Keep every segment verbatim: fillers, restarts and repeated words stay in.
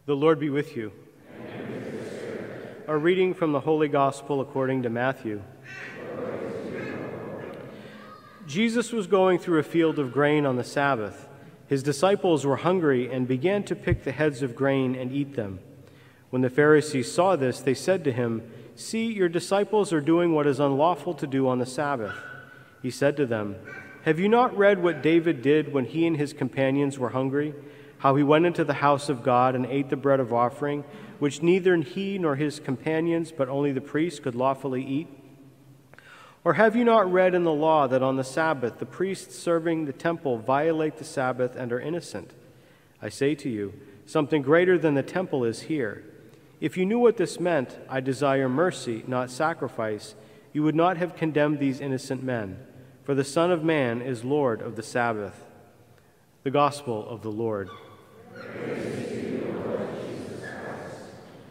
The Lord be with you. And with your spirit. A reading from the Holy Gospel according to Matthew. Jesus was going through a field of grain on the Sabbath. His disciples were hungry and began to pick the heads of grain and eat them. When the Pharisees saw this, they said to him, "See, your disciples are doing what is unlawful to do on the Sabbath." He said to them, "Have you not read what David did when he and his companions were hungry? How he went into the house of God and ate the bread of offering, which neither he nor his companions, but only the priests, could lawfully eat? Or have you not read in the law that on the Sabbath the priests serving the temple violate the Sabbath and are innocent? I say to you, something greater than the temple is here. If you knew what this meant, 'I desire mercy, not sacrifice,' you would not have condemned these innocent men. For the Son of Man is Lord of the Sabbath." The Gospel of the Lord. Praise to you, Lord Jesus Christ.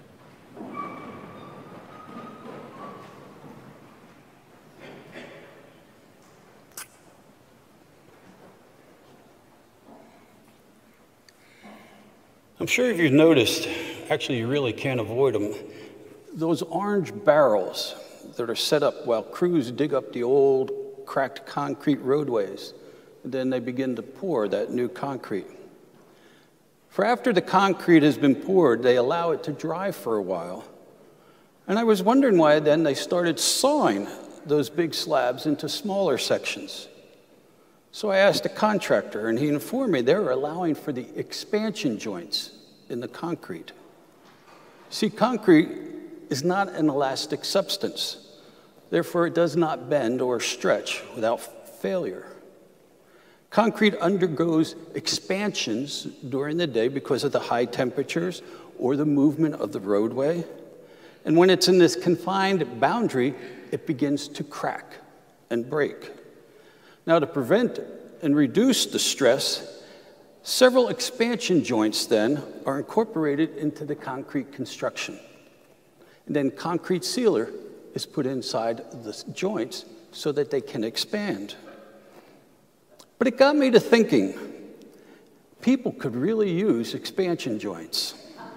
I'm sure if you've noticed, actually you really can't avoid them, those orange barrels that are set up while crews dig up the old cracked concrete roadways, and then they begin to pour that new concrete. For after the concrete has been poured, they allow it to dry for a while. And I was wondering why then they started sawing those big slabs into smaller sections. So I asked a contractor, and he informed me they were allowing for the expansion joints in the concrete. See, concrete is not an elastic substance. Therefore, it does not bend or stretch without failure. Concrete undergoes expansions during the day because of the high temperatures or the movement of the roadway. And when it's in this confined boundary, it begins to crack and break. Now, to prevent and reduce the stress, several expansion joints then are incorporated into the concrete construction. And then concrete sealer is put inside the joints so that they can expand. But it got me to thinking, people could really use expansion joints.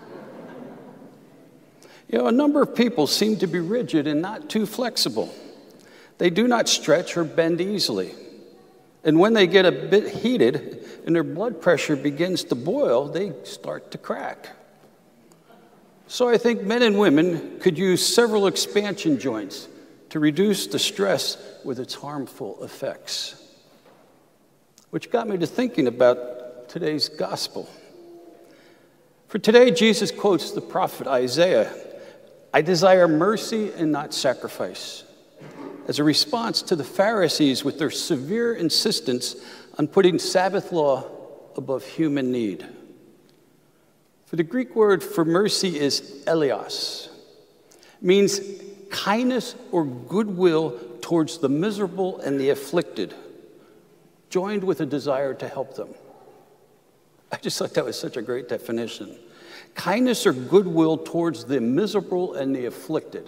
You know, a number of people seem to be rigid and not too flexible. They do not stretch or bend easily. And when they get a bit heated and their blood pressure begins to boil, they start to crack. So I think men and women could use several expansion joints to reduce the stress with its harmful effects. Which got me to thinking about today's gospel. For today, Jesus quotes the prophet Isaiah, "I desire mercy and not sacrifice," as a response to the Pharisees with their severe insistence on putting Sabbath law above human need. For the Greek word for mercy is eleos, means kindness or goodwill towards the miserable and the afflicted, joined with a desire to help them. I just thought that was such a great definition. Kindness or goodwill towards the miserable and the afflicted,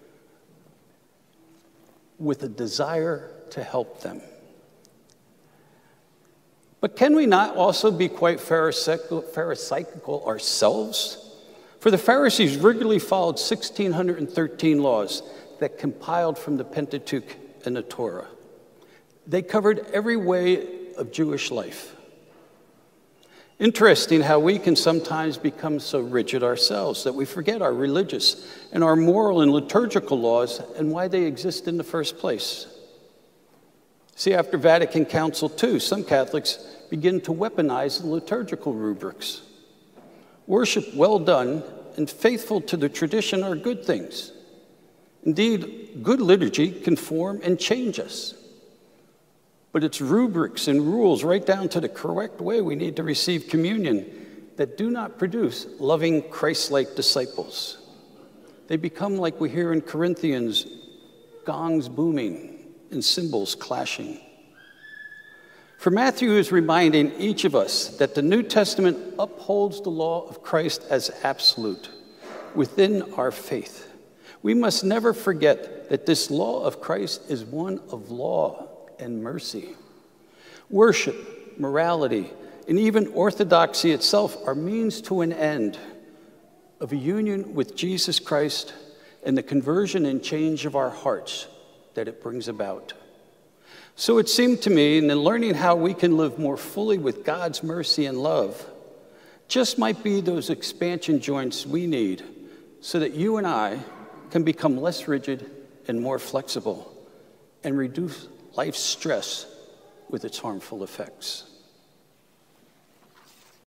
with a desire to help them. But can we not also be quite pharisaical, pharisaical ourselves? For the Pharisees regularly followed one thousand six hundred thirteen laws that compiled from the Pentateuch and the Torah. They covered every way of Jewish life. Interesting how we can sometimes become so rigid ourselves that we forget our religious and our moral and liturgical laws and why they exist in the first place. See, after Vatican Council two, some Catholics begin to weaponize the liturgical rubrics. Worship well done and faithful to the tradition are good things. Indeed, good liturgy can form and change us. But it's rubrics and rules right down to the correct way we need to receive communion that do not produce loving Christ-like disciples. They become, like we hear in Corinthians, gongs booming and cymbals clashing. For Matthew is reminding each of us that the New Testament upholds the law of Christ as absolute within our faith. We must never forget that this law of Christ is one of law and mercy. Worship, morality, and even orthodoxy itself are means to an end, of a union with Jesus Christ and the conversion and change of our hearts that it brings about. So it seemed to me, in learning how we can live more fully with God's mercy and love, just might be those expansion joints we need so that you and I can become less rigid and more flexible and reduce life's stress with its harmful effects.